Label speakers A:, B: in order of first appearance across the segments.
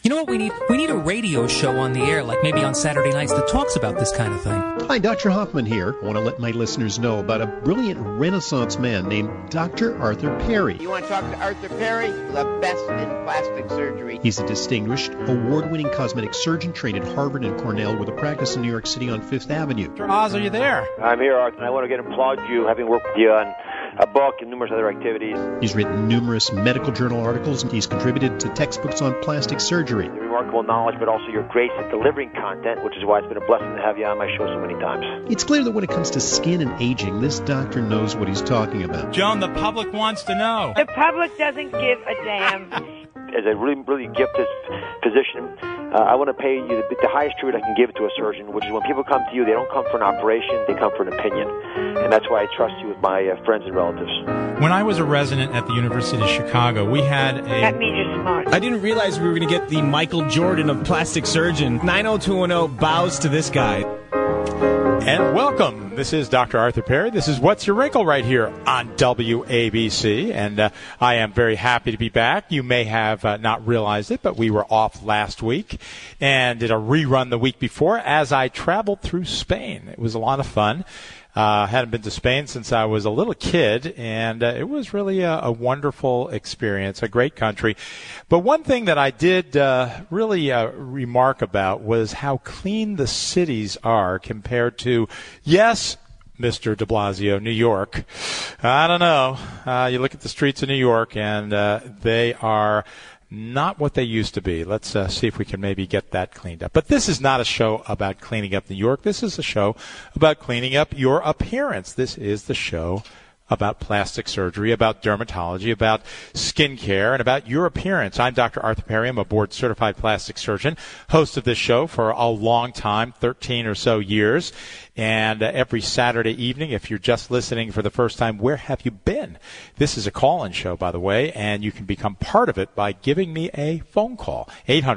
A: You know what we need? We need a radio show on the air, like maybe on Saturday nights, that talks about this kind of thing.
B: Hi, Dr. Hoffman here. I want to let my listeners know about a brilliant Renaissance man named Dr. Arthur Perry.
C: You want to talk to Arthur Perry? The best in plastic surgery.
B: He's a distinguished, award-winning cosmetic surgeon trained at Harvard and Cornell with a practice in New York City on Fifth Avenue.
D: Dr. Oz, are you there?
E: I'm here, Arthur, and I want to applaud you, having worked with you on a book and numerous other activities.
B: He's written numerous medical journal articles, and he's contributed to textbooks on plastic surgery.
E: Your remarkable knowledge, but also your grace at delivering content, which is why it's been a blessing to have you on my show so many times.
B: It's clear that when it comes to skin and aging, this doctor knows what he's talking about.
D: Joan, the public wants to know.
F: The public doesn't give a damn.
E: As a really gifted physician, I want to pay you the highest tribute I can give to a surgeon, which is when people come to you, they don't come for an operation, they come for an opinion. And that's why I trust you with my friends and relatives.
D: When I was a resident at the University of Chicago, we had a...
F: That means you're smart.
G: I didn't realize we were going to get the Michael Jordan of plastic surgeon. 90210 bows to this guy.
H: And welcome. This is Dr. Arthur Perry. This is What's Your Wrinkle right here on WABC. And I am very happy to be back. You may have not realized it, but we were off last week and did a rerun the week before as I traveled through Spain. It was a lot of fun. Hadn't been to Spain since I was a little kid, and it was really a wonderful experience, a great country. But one thing that I did really remark about was how clean the cities are compared to, yes, Mr. de Blasio, New York. I don't know. You look at the streets of New York, and they are not what they used to be. Let's see if we can maybe get that cleaned up. But this is not a show about cleaning up New York. This is a show about cleaning up your appearance. This is the show about plastic surgery, about dermatology, about skincare, and about your appearance. I'm Dr. Arthur Perry. I'm a board-certified plastic surgeon, host of this show for a long time, 13 or so years. And every Saturday evening, if you're just listening for the first time, where have you been? This is a call-in show, by the way, and you can become part of it by giving me a phone call,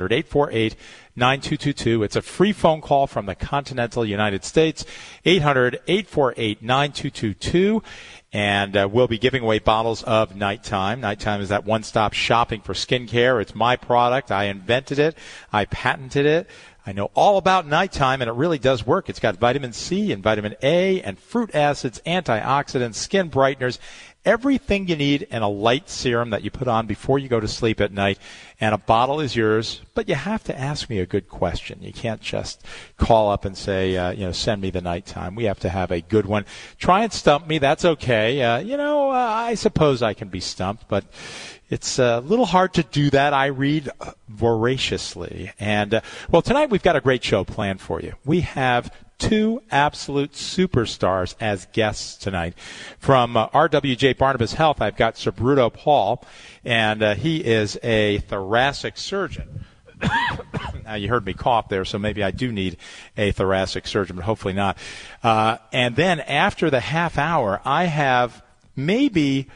H: 800-848-9222. It's a free phone call from the continental United States, 800-848-9222. And we'll be giving away bottles of Nighttime. Nighttime is that one-stop shopping for skincare. It's my product. I invented it. I patented it. I know all about Nighttime, and it really does work. It's got vitamin C and vitamin A and fruit acids, antioxidants, skin brighteners, everything you need in a light serum that you put on before you go to sleep at night. And a bottle is yours, but you have to ask me a good question. You can't just call up and say, send me the Nighttime. We have to have a good one. Try and stump me. That's okay. I suppose I can be stumped, but it's a little hard to do that. I read voraciously. And, tonight we've got a great show planned for you. We have two absolute superstars as guests tonight. From RWJ Barnabas Health, I've got Subruto Paul, and he is a thoracic surgeon. Now, you heard me cough there, so maybe I do need a thoracic surgeon, but hopefully not. And then after the half hour, I have maybe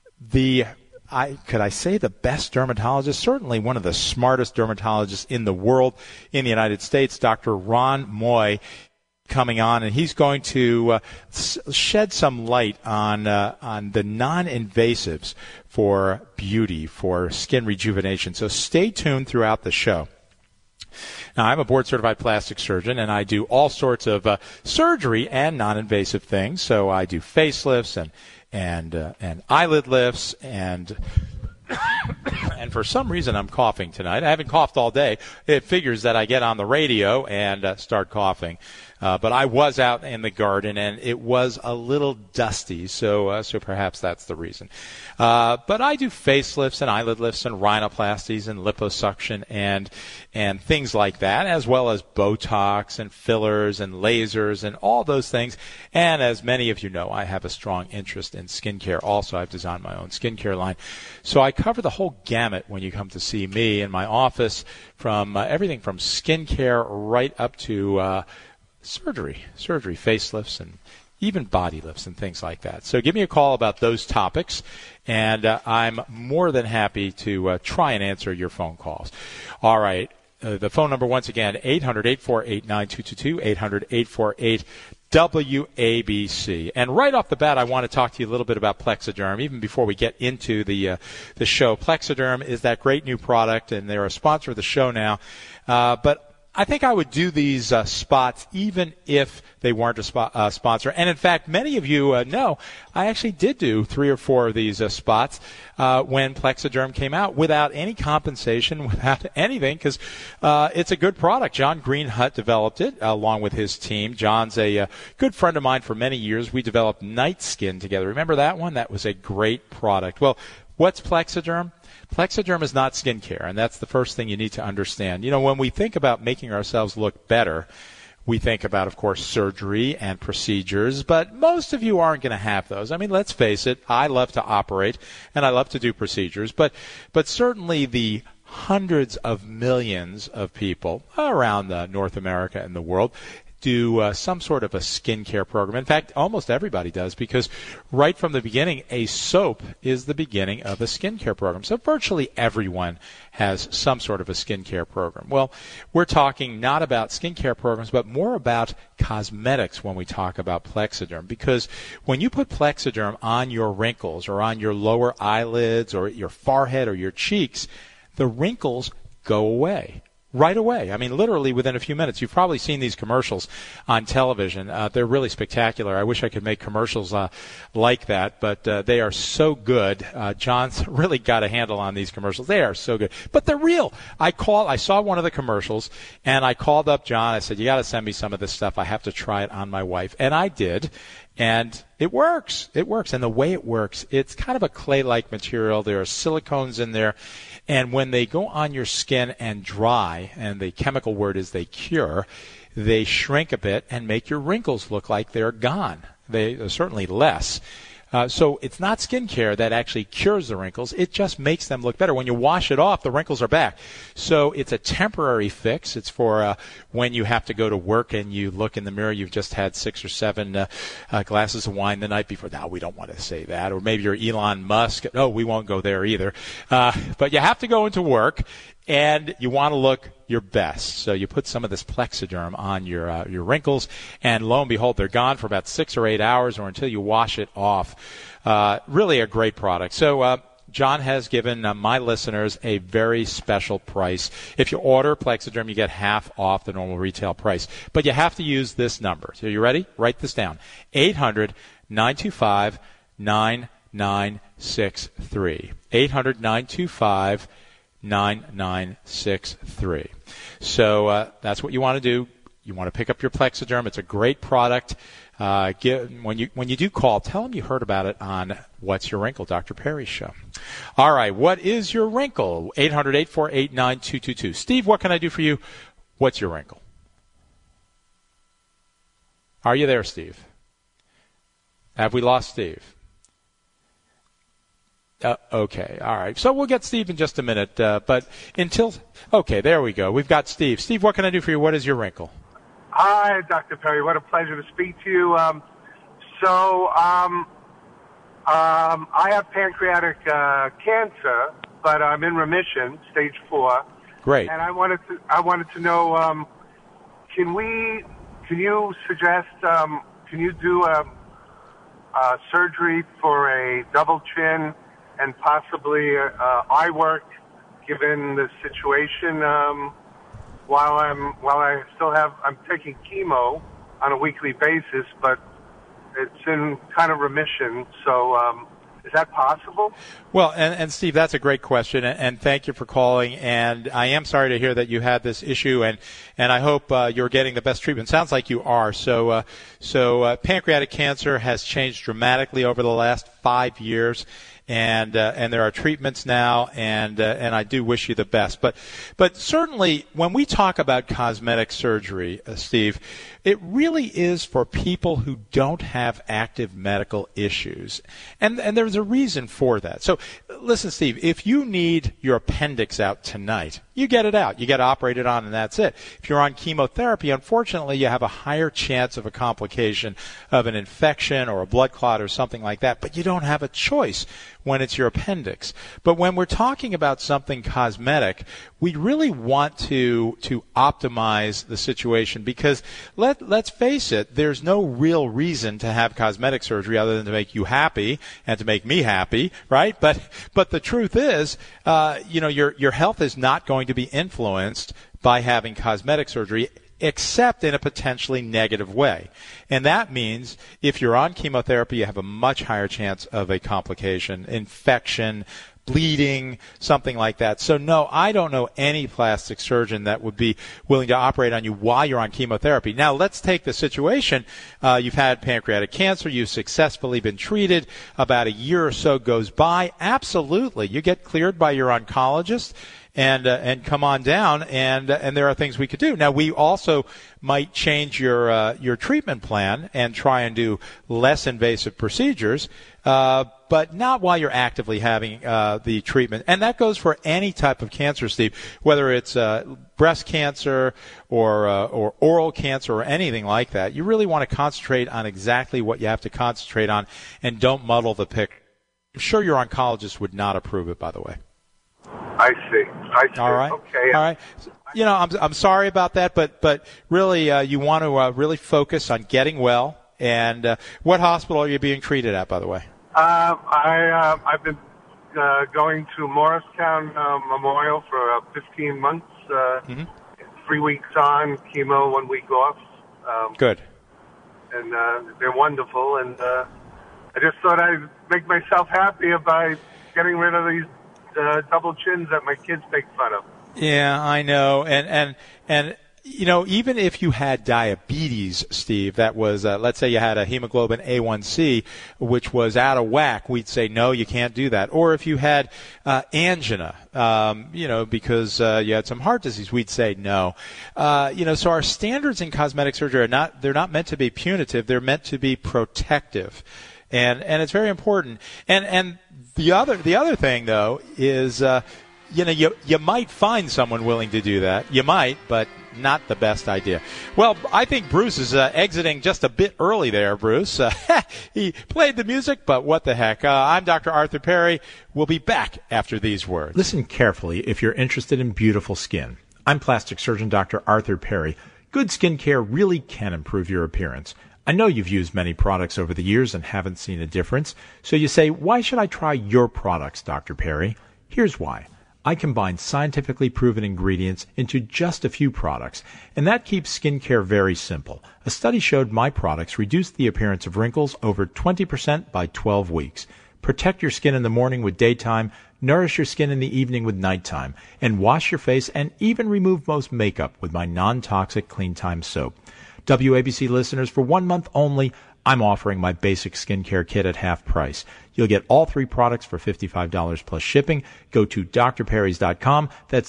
H: could I say the best dermatologist? Certainly one of the smartest dermatologists in the world in the United States, Dr. Ron Moy, coming on, and he's going to shed some light on the non-invasives for beauty, for skin rejuvenation. So stay tuned throughout the show. Now, I'm a board-certified plastic surgeon, and I do all sorts of surgery and non-invasive things. So I do facelifts and eyelid lifts and for some reason I'm coughing tonight. I haven't coughed all day. It figures that I get on the radio and start coughing. But I was out in the garden, and it was a little dusty, so perhaps that's the reason. But I do facelifts and eyelid lifts and rhinoplasties and liposuction and things like that, as well as Botox and fillers and lasers and all those things. And as many of you know, I have a strong interest in skincare. Also, I've designed my own skincare line. So I cover the whole gamut when you come to see me in my office, from everything from skincare right up to surgery, facelifts, and even body lifts and things like that. So give me a call about those topics, and I'm more than happy to try and answer your phone calls. All right. The phone number, once again, 800-848-9222, 800-848-WABC. And right off the bat, I want to talk to you a little bit about Plexiderm, even before we get into the show. Plexiderm is that great new product, and they're a sponsor of the show now. But I think I would do these spots even if they weren't a sponsor. And, in fact, many of you know I actually did do 3 or 4 of these spots when Plexiderm came out without any compensation, without anything, because it's a good product. John Greenhut developed it along with his team. John's a good friend of mine for many years. We developed Night Skin together. Remember that one? That was a great product. Well, what's Plexiderm? Plexiderm is not skincare, and that's the first thing you need to understand. You know, when we think about making ourselves look better, we think about, of course, surgery and procedures, but most of you aren't going to have those. I mean, let's face it, I love to operate, and I love to do procedures, but certainly the hundreds of millions of people around North America and the world do some sort of a skincare program. In fact, almost everybody does, because right from the beginning, a soap is the beginning of a skincare program. So virtually everyone has some sort of a skincare program. Well, we're talking not about skincare programs, but more about cosmetics when we talk about Plexiderm, because when you put Plexiderm on your wrinkles or on your lower eyelids or your forehead or your cheeks, the wrinkles go away. Right away. I mean, literally within a few minutes. You've probably seen these commercials on television. They're really spectacular. I wish I could make commercials like that, but they are so good. John's really got a handle on these commercials. They are so good. But they're real. I saw one of the commercials, and I called up John. I said, you got to send me some of this stuff. I have to try it on my wife. And I did. And it works. It works. And the way it works, it's kind of a clay-like material. There are silicones in there. And when they go on your skin and dry, and the chemical word is they cure, they shrink a bit and make your wrinkles look like they're gone. They are certainly less. So it's not skincare that actually cures the wrinkles. It just makes them look better. When you wash it off, the wrinkles are back. So it's a temporary fix. It's for when you have to go to work and you look in the mirror, you've just had 6 or 7 glasses of wine the night before. Now, we don't want to say that. Or maybe you're Elon Musk. No, we won't go there either. But you have to go into work, and you want to look your best. So you put some of this Plexiderm on your wrinkles, and lo and behold, they're gone for about 6 or 8 hours or until you wash it off. Really a great product. So John has given my listeners a very special price. If you order Plexiderm, you get half off the normal retail price. But you have to use this number. So you ready? Write this down. 800-925-9963. 800-925-9963. So that's what you want to do. You want to pick up your Plexiderm. It's a great product. When you do call, tell them you heard about it on What's Your Wrinkle, Dr. Perry's show. All right, what is your wrinkle? 800-848-9222. Steve, what can I do for you? What's your wrinkle? Are you there, Steve? Have we lost Steve? Okay, all right. So we'll get Steve in just a minute. But okay, there we go. We've got Steve. Steve, what can I do for you? What is your wrinkle?
I: Hi, Dr. Perry. What a pleasure to speak to you. I have pancreatic cancer, but I'm in remission, stage 4.
H: Great.
I: And I wanted to know, can you suggest, can you do a surgery for a double chin and possibly eye work, given the situation? I'm taking chemo on a weekly basis, but it's in kind of remission. So is that possible?
H: Well, and Steve, that's a great question, and thank you for calling. And I am sorry to hear that you had this issue, and I hope you're getting the best treatment. Sounds like you are. So pancreatic cancer has changed dramatically over the last 5 years. And there are treatments now, and I do wish you the best. But certainly when we talk about cosmetic surgery, Steve, it really is for people who don't have active medical issues, and there's a reason for that. So listen, Steve, if you need your appendix out tonight, you get it out. You get operated on, and that's it. If you're on chemotherapy, unfortunately, you have a higher chance of a complication of an infection or a blood clot or something like that, but you don't have a choice. when it's your appendix. But when we're talking about something cosmetic, we really want to optimize the situation, because let's face it, there's no real reason to have cosmetic surgery other than to make you happy and to make me happy, right? But the truth is, your health is not going to be influenced by having cosmetic surgery, except in a potentially negative way. And that means if you're on chemotherapy, you have a much higher chance of a complication, infection, bleeding, something like that. So no, I don't know any plastic surgeon that would be willing to operate on you while you're on chemotherapy. Now, let's take the situation. You've had pancreatic cancer. You've successfully been treated. About a year or so goes by. Absolutely. You get cleared by your oncologist and come on down, and there are things we could do. Now, we also might change your treatment plan and try and do less invasive procedures, but not while you're actively having the treatment. And that goes for any type of cancer, Steve, whether it's breast cancer or oral cancer or anything like that. You really want to concentrate on exactly what you have to concentrate on, and don't muddle the picture. I'm sure your oncologist would not approve it, by the way.
I: I see.
H: All right.
I: Okay.
H: All right. I'm sorry about that, but really, you want to really focus on getting well. And what hospital are you being treated at, by the way?
I: I've been going to Morristown Memorial for 15 months. 3 weeks on chemo, 1 week off.
H: Good.
I: And they're wonderful. And I just thought I'd make myself happy by getting rid of these double chins that my kids make fun of.
H: Yeah, I know. And even if you had diabetes, Steve, that was, let's say you had a hemoglobin A1C, which was out of whack, we'd say, no, you can't do that. Or if you had angina, because you had some heart disease, we'd say no. So our standards in cosmetic surgery they're not meant to be punitive, they're meant to be protective. And it's very important. And the other thing, though, is, you might find someone willing to do that. You might, but not the best idea. Well, I think Bruce is exiting just a bit early there, Bruce. He played the music, but what the heck. I'm Dr. Arthur Perry. We'll be back after these words.
J: Listen carefully if you're interested in beautiful skin. I'm plastic surgeon Dr. Arthur Perry. Good skin care really can improve your appearance. I know you've used many products over the years and haven't seen a difference. So you say, why should I try your products, Dr. Perry? Here's why. I combine scientifically proven ingredients into just a few products, and that keeps skincare very simple. A study showed my products reduced the appearance of wrinkles over 20% by 12 weeks. Protect your skin in the morning with daytime, nourish your skin in the evening with nighttime, and wash your face and even remove most makeup with my non-toxic Clean Time soap. WABC listeners, for 1 month only, I'm offering my basic skincare kit at half price. You'll get all 3 products for $55 plus shipping. Go to drperrys.com. That's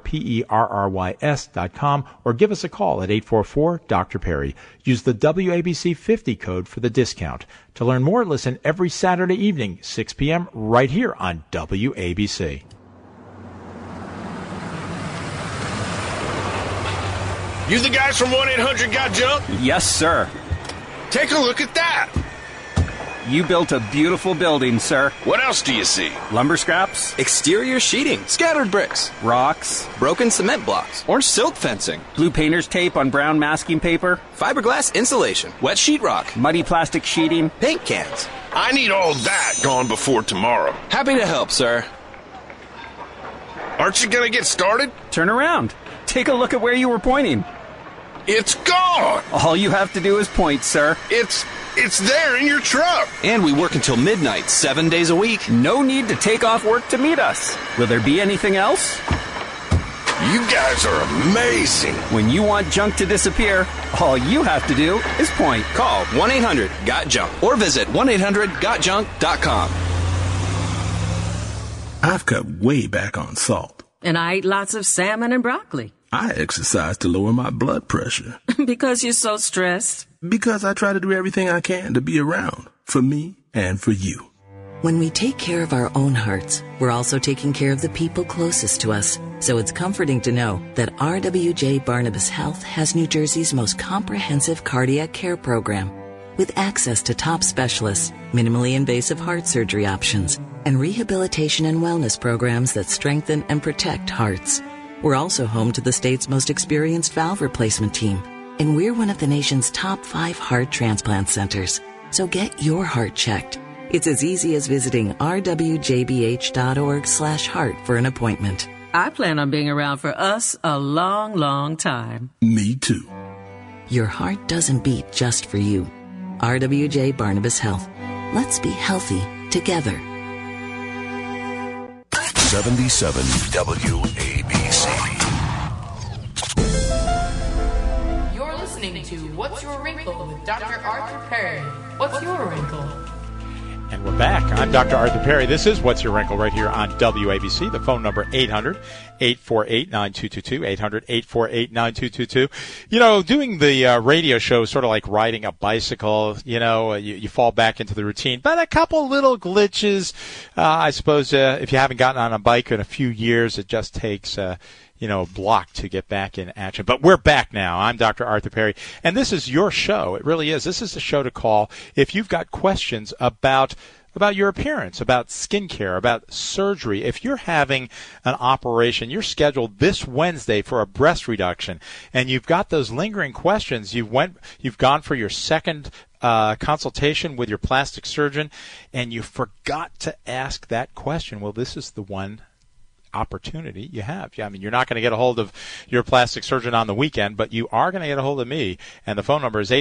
J: DRPERRYS.com, or give us a call at 844-DR-PERRY. Use the WABC 50 code for the discount. To learn more, listen every Saturday evening, 6 p.m., right here on WABC.
K: You the guys from 1-800-GOT-JUNK?
L: Yes, sir.
K: Take a look at that.
L: You built a beautiful building, sir.
K: What else do you see?
L: Lumber scraps?
M: Exterior sheeting. Scattered bricks.
L: Rocks?
M: Broken cement blocks. Orange silk fencing.
L: Blue painter's tape on brown masking paper?
M: Fiberglass insulation. Wet sheetrock.
L: Muddy plastic sheeting?
M: Paint cans.
K: I need all that gone before tomorrow.
M: Happy to help, sir.
K: Aren't you going to get started?
L: Turn around. Take a look at where you were pointing.
K: It's gone!
L: All you have to do is point, sir.
K: It's there in your truck.
M: And we work until midnight, 7 days a week.
L: No need to take off work to meet us. Will there be anything else?
K: You guys are amazing.
L: When you want junk to disappear, all you have to do is point.
M: Call 1-800-GOT-JUNK or visit 1-800-GOTJUNK.com.
N: I've cut way back on salt.
O: And I eat lots of salmon and broccoli.
N: I exercise to lower my blood pressure.
O: Because you're so stressed.
N: Because I try to do everything I can to be around for me and for you.
P: When we take care of our own hearts, we're also taking care of the people closest to us. So it's comforting to know that RWJ Barnabas Health has New Jersey's most comprehensive cardiac care program, with access to top specialists, minimally invasive heart surgery options, and rehabilitation and wellness programs that strengthen and protect hearts. We're also home to the state's most experienced valve replacement team, and we're one of the nation's top 5 heart transplant centers. So get your heart checked. It's as easy as visiting rwjbh.org/heart for an appointment.
O: I plan on being around for us a long, long time.
N: Me too.
P: Your heart doesn't beat just for you. RWJ Barnabas Health. Let's be healthy together.
K: 77 WABC.
Q: You're listening to What's Your Wrinkle with Dr. Arthur Perry. What's your wrinkle?
H: And we're back. I'm Dr. Arthur Perry. This is What's Your Wrinkle right here on WABC. The phone number 800-848-9222, 800-848-9222. You know, doing the radio show is sort of like riding a bicycle. You know, you fall back into the routine. But a couple little glitches, I suppose, if you haven't gotten on a bike in a few years, it just takes a block to get back in action. But we're back now. I'm Dr. Arthur Perry, and this is your show. It really is. This is the show to call if you've got questions about your appearance, about skincare, about surgery. If you're having an operation, you're scheduled this Wednesday for a breast reduction, and you've got those lingering questions, you've gone for your second consultation with your plastic surgeon, and you forgot to ask that question. Well, this is the one opportunity you have. I mean, you're not going to get a hold of your plastic surgeon on the weekend, but you are going to get a hold of me. And the phone number is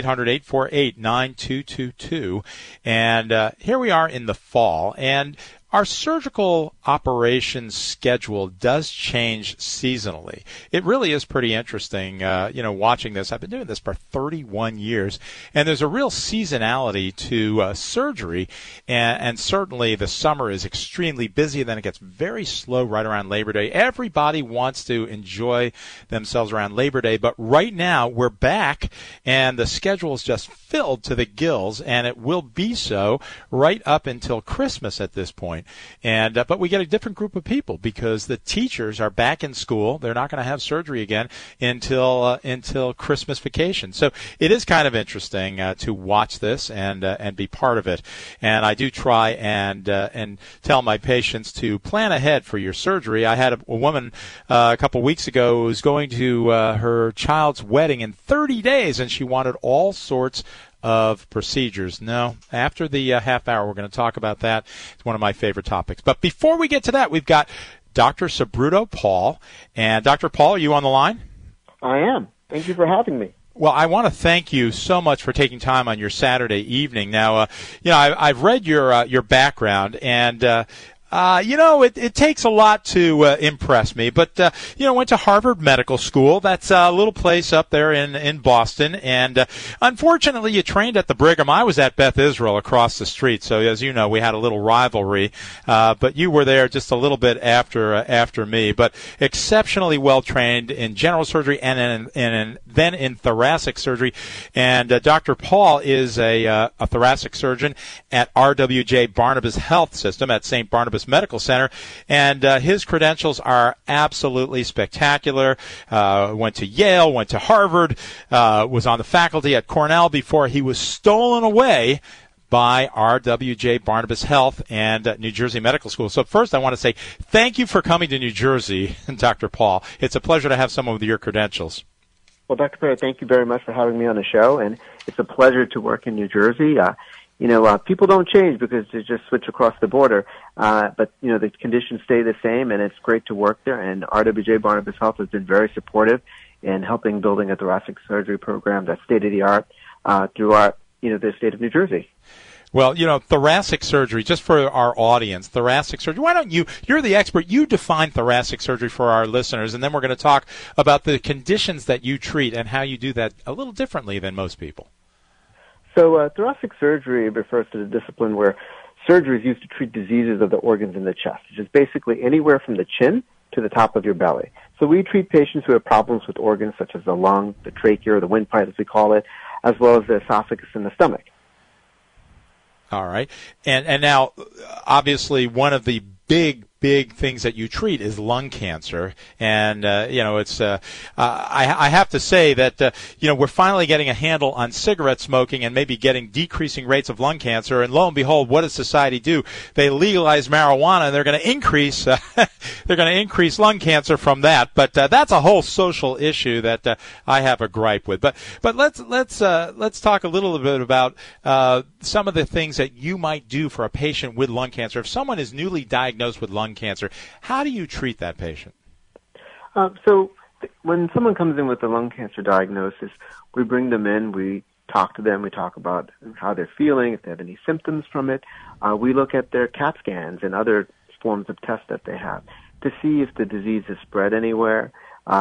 H: 800-848-9222. And here we are in the fall. And our surgical operations schedule does change seasonally. It really is pretty interesting, watching this. I've been doing this for 31 years, and there's a real seasonality to surgery, and certainly the summer is extremely busy, then it gets very slow right around Labor Day. Everybody wants to enjoy themselves around Labor Day, but right now we're back, and the schedule is just filled to the gills, and it will be so right up until Christmas at this point. And but we get a different group of people because the teachers are back in school. They're not going to have surgery again until Christmas vacation. So it is kind of interesting to watch this and be part of it. And I do try and tell my patients to plan ahead for your surgery. I had a woman a couple weeks ago who was going to her child's wedding in 30 days, and she wanted all sorts of procedures. No, after the half hour, we're going to talk about that. It's one of my favorite topics. But before we get to that, we've got Dr. Subruto Paul. And Dr. Paul, are you on the line?
R: I am. Thank you for having me.
H: Well, I want to thank you so much for taking time on your Saturday evening. Now, I've read your background, and it takes a lot to impress me, but went to Harvard Medical School. That's a little place up there in Boston, and unfortunately, you trained at the Brigham. I was at Beth Israel across the street, so as you know, we had a little rivalry. But you were there just a little bit after me. But exceptionally well trained in general surgery and then in thoracic surgery. And Dr. Paul is a thoracic surgeon at RWJ Barnabas Health System at St. Barnabas Medical Center, and his credentials are absolutely spectacular. Went to Yale, went to Harvard, was on the faculty at Cornell before he was stolen away by RWJ Barnabas Health and New Jersey Medical School. So first I want to say thank you for coming to New Jersey, Dr. Paul. It's a pleasure to have someone with your credentials.
R: Well, Dr. Perry, thank you very much for having me on the show, and it's a pleasure to work in New Jersey. People don't change because they just switch across the border, but the conditions stay the same, and it's great to work there. And RWJ Barnabas Health has been very supportive in helping building a thoracic surgery program that's state of the art throughout the state of New Jersey.
H: Well, thoracic surgery, just for our audience, thoracic surgery, why don't you're the expert, you define thoracic surgery for our listeners, and then we're going to talk about the conditions that you treat and how you do that a little differently than most people.
R: So thoracic surgery refers to the discipline where surgery is used to treat diseases of the organs in the chest, which is basically anywhere from the chin to the top of your belly. So we treat patients who have problems with organs such as the lung, the trachea, or the windpipe, as we call it, as well as the esophagus and the stomach.
H: All right. And now, obviously, one of the big big things that you treat is lung cancer. And, it's, I have to say that, we're finally getting a handle on cigarette smoking and maybe getting decreasing rates of lung cancer. And lo and behold, what does society do? They legalize marijuana, and they're going to increase, lung cancer from that. But, that's a whole social issue that, I have a gripe with. But let's talk a little bit about, some of the things that you might do for a patient with lung cancer. If someone is newly diagnosed with lung cancer, how do you treat that patient?
R: So when someone comes in with a lung cancer diagnosis, we bring them in, we talk to them, we talk about how they're feeling, if they have any symptoms from it. We look at their CAT scans and other forms of tests that they have to see if the disease has spread anywhere,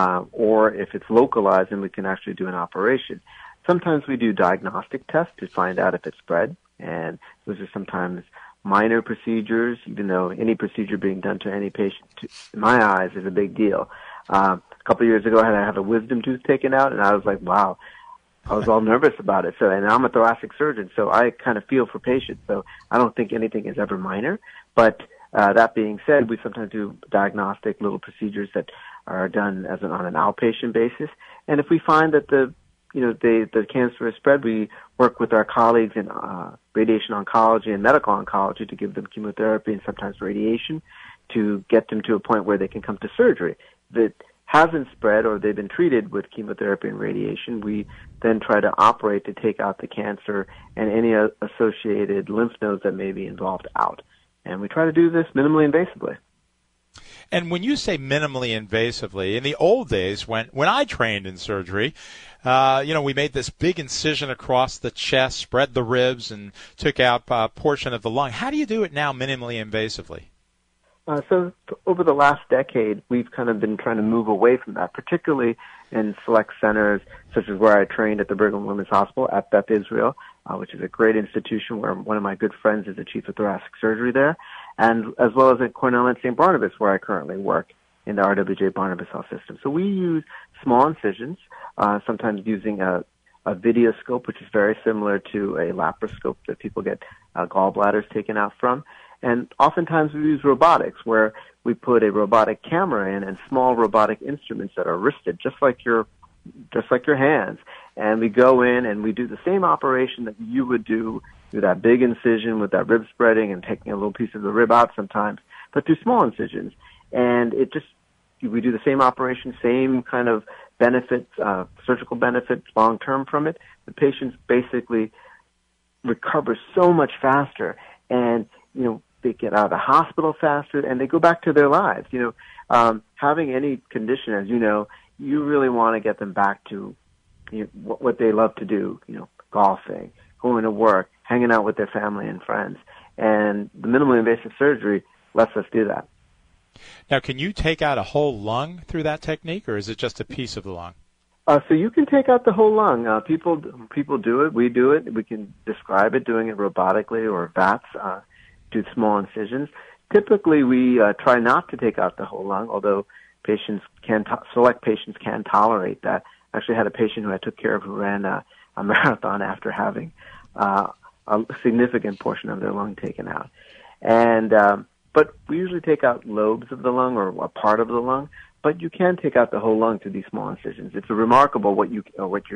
R: or if it's localized and we can actually do an operation. Sometimes we do diagnostic tests to find out if it's spread, and those are sometimes minor procedures, even though any procedure being done to any patient, in my eyes, is a big deal. A couple of years ago, I had to have a wisdom tooth taken out, and I was like, wow, I was all nervous about it. So, and I'm a thoracic surgeon, so I kind of feel for patients. So I don't think anything is ever minor. But that being said, we sometimes do diagnostic little procedures that are done on an outpatient basis. And if we find that the cancer is spread, we work with our colleagues in radiation oncology and medical oncology to give them chemotherapy and sometimes radiation to get them to a point where they can come to surgery. If it hasn't spread or they've been treated with chemotherapy and radiation, we then try to operate to take out the cancer and any associated lymph nodes that may be involved out. And we try to do this minimally invasively.
H: And when you say minimally invasively, in the old days when I trained in surgery, we made this big incision across the chest, spread the ribs, and took out a portion of the lung. How do you do it now minimally invasively?
R: So over the last decade, we've kind of been trying to move away from that, particularly in select centers such as where I trained at the Brigham and Women's Hospital at Beth Israel, which is a great institution where one of my good friends is the chief of thoracic surgery there, and as well as at Cornell and St. Barnabas, where I currently work in the RWJ Barnabas Health System. So we use small incisions, sometimes using a videoscope, which is very similar to a laparoscope that people get gallbladders taken out from. And oftentimes we use robotics, where we put a robotic camera in and small robotic instruments that are wristed, just like your hands. And we go in and we do the same operation that you would do with that big incision with that rib spreading and taking a little piece of the rib out sometimes, but through small incisions. And we do the same operation, same kind of benefits, surgical benefits long term from it. The patients basically recover so much faster, and they get out of the hospital faster, and they go back to their lives. Having any condition, as you know, you really want to get them back to what they love to do. Golfing, going to work, hanging out with their family and friends, and the minimally invasive surgery lets us do that.
H: Now, can you take out a whole lung through that technique, or is it just a piece of the lung?
R: So you can take out the whole lung. People do it. We do it. We can describe it, doing it robotically or VATS, do small incisions. Typically, we try not to take out the whole lung, although select patients can tolerate that. I actually had a patient who I took care of who ran a marathon after having a significant portion of their lung taken out. And but we usually take out lobes of the lung or a part of the lung, but you can take out the whole lung through these small incisions. It's remarkable what you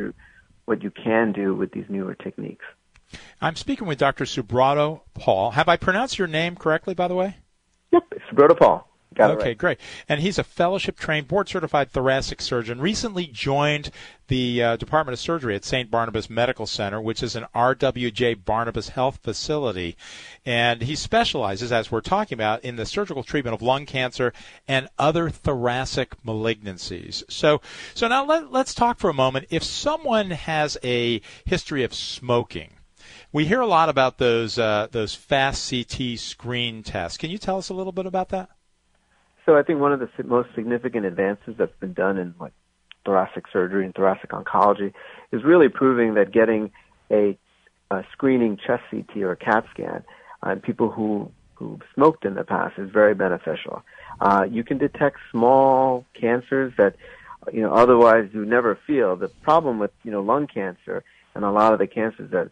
R: can do with these newer techniques.
H: I'm speaking with Dr. Subrato Paul. Have I pronounced your name correctly, by the way?
R: Yep, Subrato Paul. Got it
H: okay,
R: right.
H: Great. And he's a fellowship-trained, board-certified thoracic surgeon, recently joined the Department of Surgery at St. Barnabas Medical Center, which is an RWJ Barnabas Health facility. And he specializes, as we're talking about, in the surgical treatment of lung cancer and other thoracic malignancies. So now let's talk for a moment. If someone has a history of smoking, we hear a lot about those fast CT screen tests. Can you tell us a little bit about that?
R: So I think one of the most significant advances that's been done in thoracic surgery and thoracic oncology is really proving that getting a screening chest CT or a CAT scan on people who smoked in the past is very beneficial. You can detect small cancers that otherwise you never feel. The problem with lung cancer and a lot of the cancers that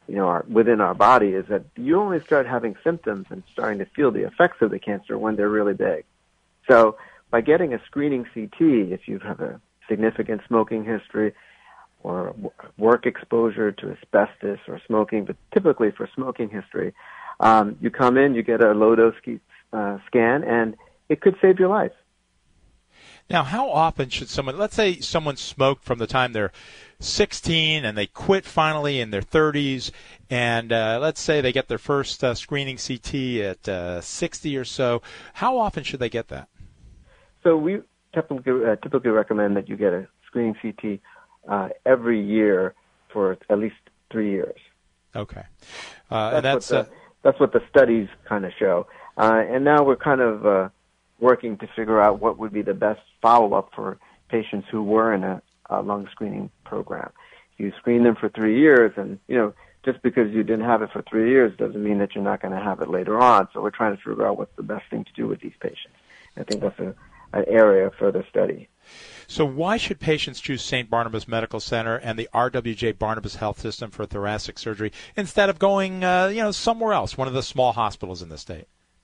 R: within our body is that you only start having symptoms and starting to feel the effects of the cancer when they're really big. So by getting a screening CT, if you have a significant smoking history or work exposure to asbestos or smoking, but typically for smoking history, you come in, you get a low-dose scan, and it could save your life.
H: Now, how often should someone, let's say someone smoked from the time they're 16 and they quit finally in their 30s, and let's say they get their first screening CT at 60 or so, how often should they get that?
R: So we typically recommend that you get a screening CT every year for at least 3 years.
H: Okay.
R: That's what the studies kind of show. And now we're kind of working to figure out what would be the best follow-up for patients who were in a lung screening program. You screen them for 3 years, and, just because you didn't have it for 3 years doesn't mean that you're not going to have it later on. So we're trying to figure out what's the best thing to do with these patients. I think that's an area of further study.
H: So why should patients choose St. Barnabas Medical Center and the RWJ Barnabas Health System for thoracic surgery instead of going, somewhere else, one of the small hospitals in the state?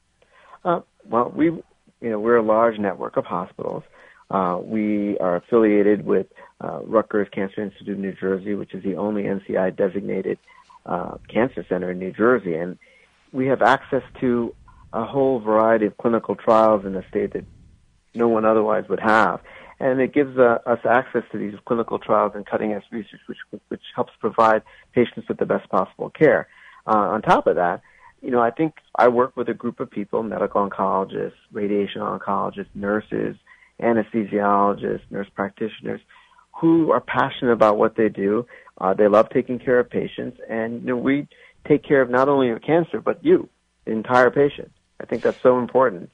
R: Well, we're a large network of hospitals. We are affiliated with Rutgers Cancer Institute in New Jersey, which is the only NCI-designated cancer center in New Jersey. And we have access to a whole variety of clinical trials in the state that no one otherwise would have. And it gives us access to these clinical trials and cutting-edge research, which helps provide patients with the best possible care. On top of that, I think I work with a group of people, medical oncologists, radiation oncologists, nurses, anesthesiologists, nurse practitioners, who are passionate about what they do. They love taking care of patients, and we take care of not only your cancer, but you, the entire patient. I think that's so important.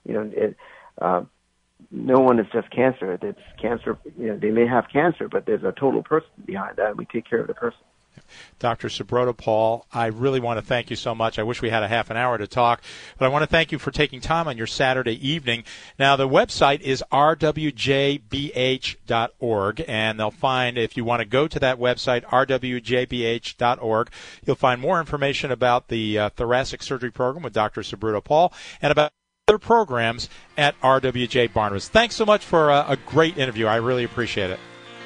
R: No one is just cancer. It's cancer. They may have cancer, but there's a total person behind that, and we take care of the person.
H: Dr. Subrata-Paul, I really want to thank you so much. I wish we had a half an hour to talk, but I want to thank you for taking time on your Saturday evening. Now, the website is rwjbh.org, and they'll find, if you want to go to that website, rwjbh.org, you'll find more information about the thoracic surgery program with Dr. Subrata-Paul and about other programs at RWJ Barnabas. Thanks so much for a great interview. I really appreciate it.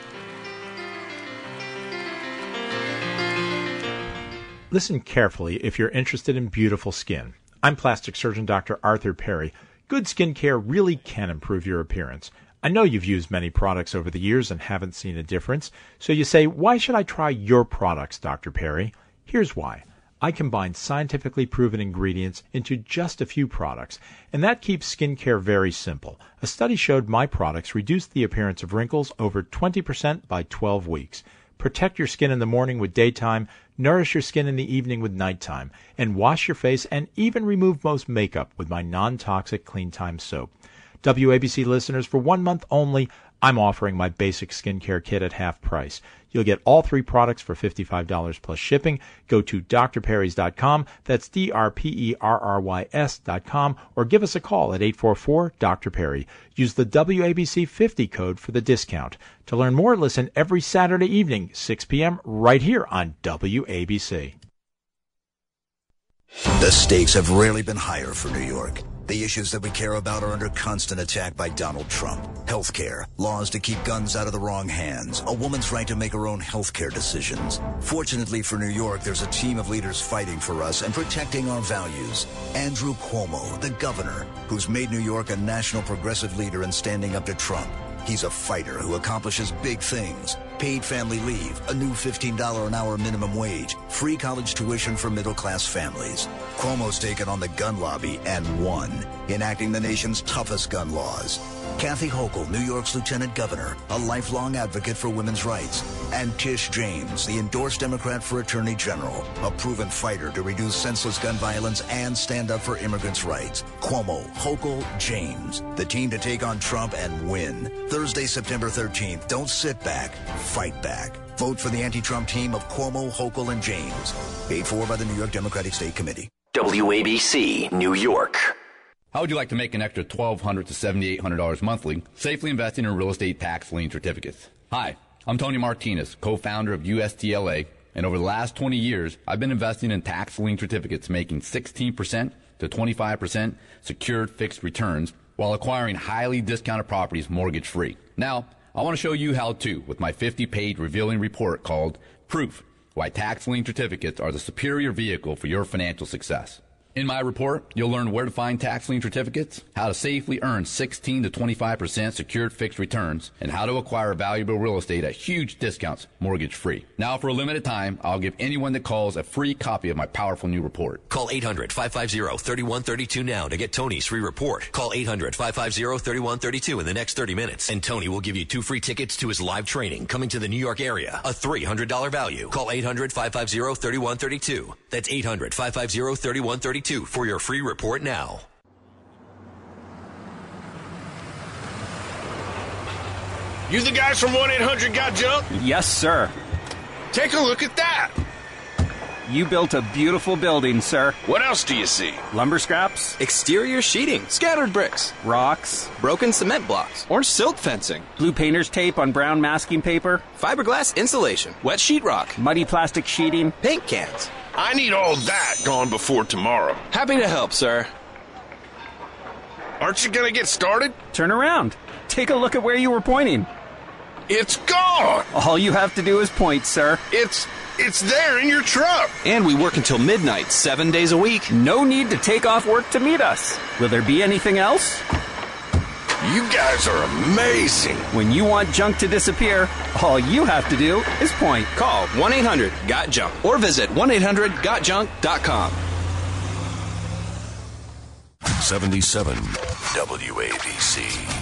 J: Listen carefully if you're interested in beautiful skin. I'm plastic surgeon Dr. Arthur Perry. Good skin care really can improve your appearance. I know you've used many products over the years and haven't seen a difference. So you say, why should I try your products, Dr. Perry? Here's why. I combine scientifically proven ingredients into just a few products, and that keeps skincare very simple. A study showed my products reduced the appearance of wrinkles over 20% by 12 weeks. Protect your skin in the morning with daytime, nourish your skin in the evening with nighttime, and wash your face and even remove most makeup with my non-toxic Clean Time soap. WABC listeners, for 1 month only, I'm offering my basic skincare kit at half price. You'll get all 3 products for $55 plus shipping. Go to drperrys.com, that's DRPERRYS.com, or give us a call at 844-DR-PERRY. Use the WABC 50 code for the discount. To learn more, listen every Saturday evening, 6 p.m., right here on WABC.
S: The stakes have rarely been higher for New York. The issues that we care about are under constant attack by Donald Trump. Healthcare, laws to keep guns out of the wrong hands, a woman's right to make her own healthcare decisions. Fortunately for New York, there's a team of leaders fighting for us and protecting our values. Andrew Cuomo, the governor, who's made New York a national progressive leader in standing up to Trump. He's a fighter who accomplishes big things. Paid family leave, a new $15 an hour minimum wage, free college tuition for middle-class families. Cuomo's taken on the gun lobby and won, enacting the nation's toughest gun laws. Kathy Hochul, New York's lieutenant governor, a lifelong advocate for women's rights. And Tish James, the endorsed Democrat for attorney general, a proven fighter to reduce senseless gun violence and stand up for immigrants' rights. Cuomo, Hochul, James, the team to take on Trump and win. Thursday, September 13th. Don't sit back. Fight back. Vote for the anti-Trump team of Cuomo, Hochul, and James. Paid for by the New York Democratic State Committee.
M: WABC, New York.
T: How would you like to make an extra $1,200 to $7,800 monthly, safely investing in real estate tax lien certificates? Hi, I'm Tony Martinez, co-founder of USTLA, And over the last 20 years, I've been investing in tax-lien certificates making 16% to 25% secured fixed returns while acquiring highly discounted properties mortgage-free. Now, I want to show you how to with my 50-page revealing report called Proof: Why Tax-Lien Certificates Are the Superior Vehicle for Your Financial Success. In my report, you'll learn where to find tax-lien certificates, how to safely earn 16 to 25% secured fixed returns, and how to acquire valuable real estate at huge discounts, mortgage-free. Now, for a limited time, I'll give anyone that calls a free copy of my powerful new report.
M: Call 800-550-3132 now to get Tony's free report. Call 800-550-3132 in the next 30 minutes, and Tony will give you 2 free tickets to his live training coming to the New York area, a $300 value. Call 800-550-3132. That's 800-550-3132 for your free report now.
U: You the guys from 1-800-GOT-JUNK?
L: Yes, sir.
U: Take a look at that.
L: You built a beautiful building, sir.
U: What else do you see?
L: Lumber scraps,
V: exterior sheeting, scattered bricks,
L: rocks,
V: broken cement blocks, or silt fencing,
L: blue painter's tape on brown masking paper,
V: fiberglass insulation, wet sheetrock,
L: muddy plastic sheeting,
V: paint cans.
U: I need all that gone before tomorrow.
V: Happy to help, sir.
U: Aren't you gonna get started?
L: Turn around. Take a look at where you were pointing.
U: It's gone!
L: All you have to do is point, sir.
U: It's there in your truck.
V: And we work until midnight, 7 days a week.
L: No need to take off work to meet us. Will there be anything else?
U: You guys are amazing.
L: When you want junk to disappear, all you have to do is point.
V: Call 1-800-GOT-JUNK or visit 1-800-GOTJUNK.com.
K: 77 WABC.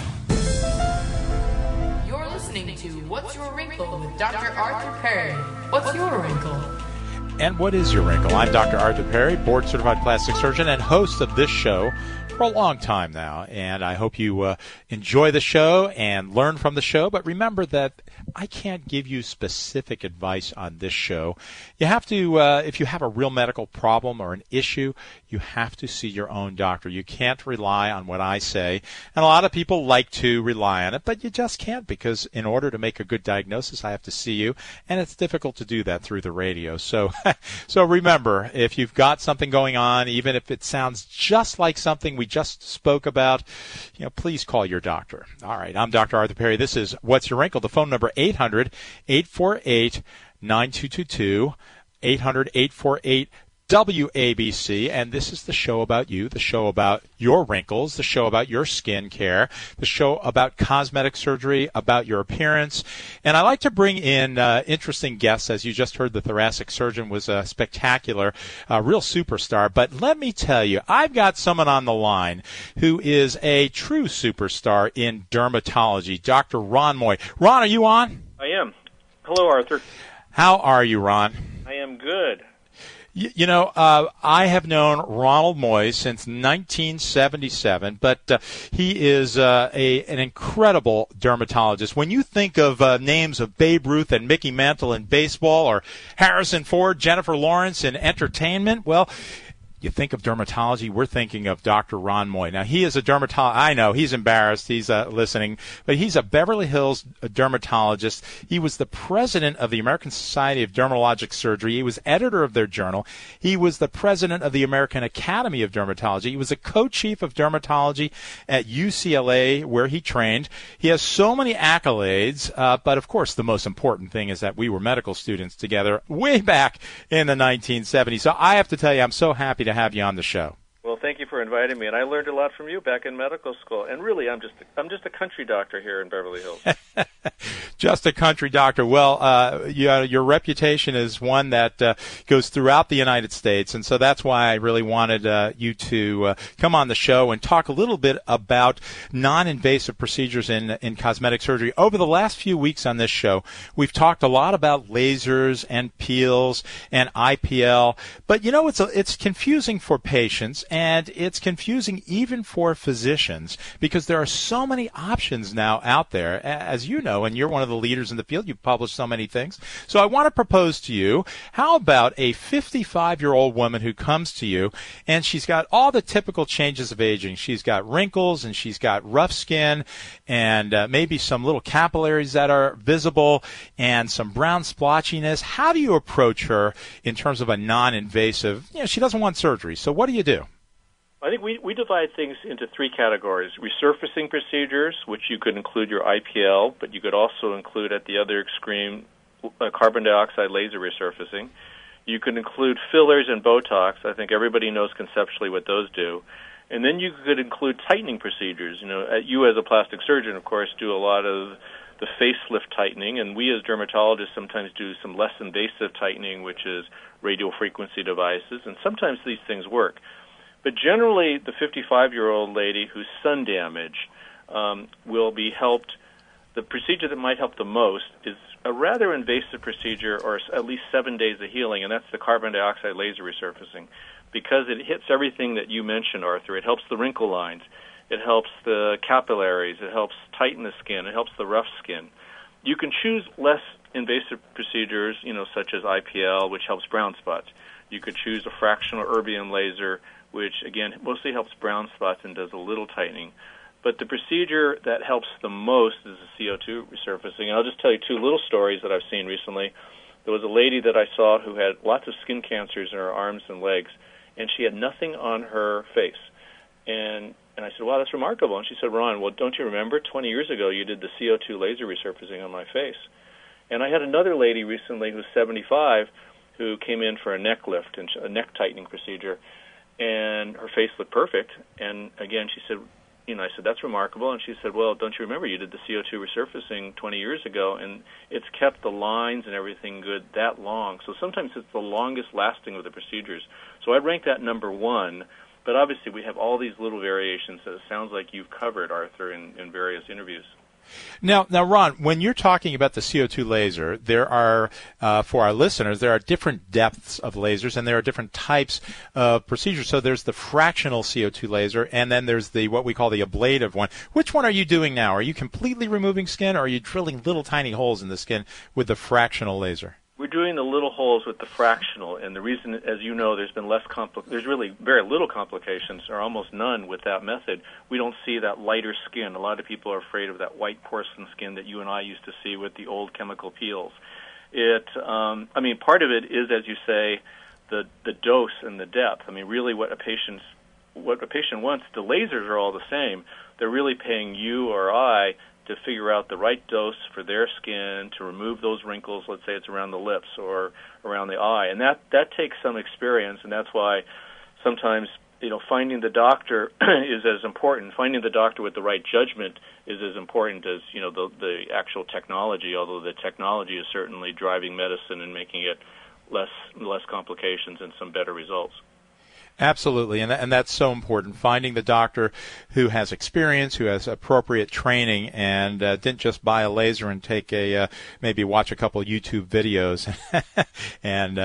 Q: You're listening to What's Your Wrinkle with Dr. Arthur Perry. What's your wrinkle?
H: And what is your wrinkle? I'm Dr. Arthur Perry, board-certified plastic surgeon and host of this show for a long time now. And I hope you enjoy the show and learn from the show. But remember that I can't give you specific advice on this show. You have to, if you have a real medical problem or an issue, you have to see your own doctor. You can't rely on what I say. And a lot of people like to rely on it, but you just can't, because in order to make a good diagnosis, I have to see you. And it's difficult to do that through the radio. So remember, if you've got something going on, even if it sounds just like something we just spoke about, please call your doctor. All right, I'm Dr. Arthur Perry. This is What's Your Wrinkle? The phone number 800-848-9222, 800-848-WABC, and this is the show about you, the show about your wrinkles, the show about your skin care, the show about cosmetic surgery, about your appearance. And I like to bring in interesting guests. As you just heard, the thoracic surgeon was a spectacular, real superstar. But let me tell you, I've got someone on the line who is a true superstar in dermatology, Dr. Ron Moy. Ron, are you on?
W: I am. Hello, Arthur.
H: How are you, Ron?
W: I am good.
H: I have known Ronald Moy since 1977, but he is an incredible dermatologist. When you think of names of Babe Ruth and Mickey Mantle in baseball, or Harrison Ford, Jennifer Lawrence in entertainment, well, you think of dermatology, we're thinking of Dr. Ron Moy. Now, he is a dermatologist. I know, he's embarrassed. He's listening. But he's a Beverly Hills dermatologist. He was the president of the American Society of Dermatologic Surgery. He was editor of their journal. He was the president of the American Academy of Dermatology. He was a co-chief of dermatology at UCLA, where he trained. He has so many accolades, but of course the most important thing is that we were medical students together way back in the 1970s. So I have to tell you, I'm so happy to have you on the show.
W: Well, thank you for inviting me, and I learned a lot from you back in medical school. And really, I'm just a country doctor here in Beverly Hills.
H: Just a country doctor. Well, your reputation is one that goes throughout the United States, and so that's why I really wanted you to come on the show and talk a little bit about non-invasive procedures in cosmetic surgery. Over the last few weeks on this show, we've talked a lot about lasers and peels and IPL, but it's confusing for patients. And it's confusing even for physicians because there are so many options now out there, as you know, and you're one of the leaders in the field. You've published so many things. So I want to propose to you, how about a 55-year-old woman who comes to you and she's got all the typical changes of aging. She's got wrinkles and she's got rough skin and maybe some little capillaries that are visible and some brown splotchiness. How do you approach her in terms of a non-invasive? She doesn't want surgery. So what do you do?
W: I think we divide things into three categories. Resurfacing procedures, which you could include your IPL, but you could also include at the other extreme carbon dioxide laser resurfacing. You can include fillers and Botox. I think everybody knows conceptually what those do. And then you could include tightening procedures. You as a plastic surgeon, of course, do a lot of the facelift tightening, and we as dermatologists sometimes do some less invasive tightening, which is radio frequency devices, and sometimes these things work. But generally, the 55-year-old lady whose sun damage will be helped. The procedure that might help the most is a rather invasive procedure, or at least 7 days of healing, and that's the carbon dioxide laser resurfacing, because it hits everything that you mentioned, Arthur. It helps the wrinkle lines. It helps the capillaries. It helps tighten the skin. It helps the rough skin. You can choose less invasive procedures, such as IPL, which helps brown spots. You could choose a fractional erbium laser, which, again, mostly helps brown spots and does a little tightening. But the procedure that helps the most is the CO2 resurfacing. And I'll just tell you two little stories that I've seen recently. There was a lady that I saw who had lots of skin cancers in her arms and legs, and she had nothing on her face. And I said, wow, that's remarkable. And she said, Ron, well, don't you remember 20 years ago you did the CO2 laser resurfacing on my face? And I had another lady recently who's 75 who came in for a neck lift, and a neck tightening procedure, and her face looked perfect. And again, she said, I said, that's remarkable. And she said, well, don't you remember you did the CO2 resurfacing 20 years ago, and it's kept the lines and everything good that long. So sometimes it's the longest lasting of the procedures. So I rank that number one. But obviously, we have all these little variations that it sounds like you've covered, Arthur, in various interviews.
H: Now, Ron, when you're talking about the CO2 laser, there are, for our listeners, there are different depths of lasers, and there are different types of procedures. So there's the fractional CO2 laser, and then there's the what we call the ablative one. Which one are you doing now? Are you completely removing skin, or are you drilling little tiny holes in the skin with the fractional laser?
W: We're doing the little holes with the fractional, and the reason, as you know, there's been there's really very little complications, or almost none, with that method. We don't see that lighter skin. A lot of people are afraid of that white porcelain skin that you and I used to see with the old chemical peels. Part of it is, as you say, the dose and the depth. Really, what a patient wants. The lasers are all the same. They're really paying you or I to figure out the right dose for their skin to remove those wrinkles. Let's say it's around the lips or around the eye, and that takes some experience, and that's why sometimes finding the doctor is as important. Finding the doctor with the right judgment is as important as the actual technology. Although the technology is certainly driving medicine and making it less complications and some better results.
H: Absolutely, and that's so important, finding the doctor who has experience, who has appropriate training, and didn't just buy a laser and take maybe watch a couple YouTube videos. And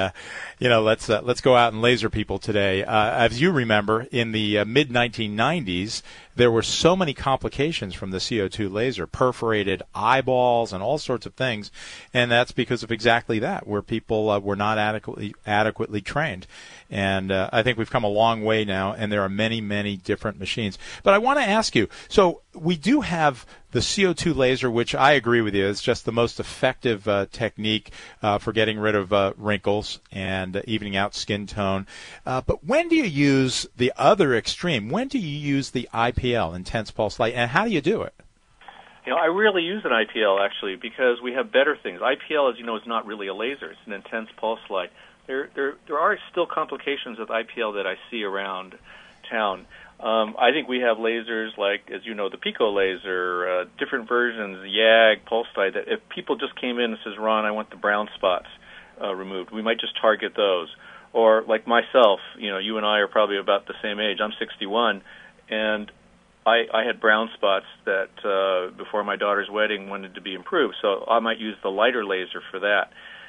H: let's go out and laser people today. As you remember, in the mid-1990s, there were so many complications from the CO2 laser, perforated eyeballs and all sorts of things, and that's because of exactly that, where people were not adequately trained. And I think we've come a long way now, and there are many, many different machines. But I want to ask you, so we do have the CO2 laser, which I agree with you, is just the most effective technique for getting rid of wrinkles and evening out skin tone. But when do you use the other extreme? When do you use the IPL, intense pulse light, and how do you do it?
W: I rarely use an IPL, actually, because we have better things. IPL, as you know, is not really a laser. It's an intense pulse light. There are still complications with IPL that I see around town. I think we have lasers like, as you know, the Pico laser, different versions, YAG, pulse light, that if people just came in and says, Ron, I want the brown spots removed, we might just target those. Or like myself, you and I are probably about the same age. I'm 61, and I had brown spots that before my daughter's wedding wanted to be improved, so I might use the lighter laser for that.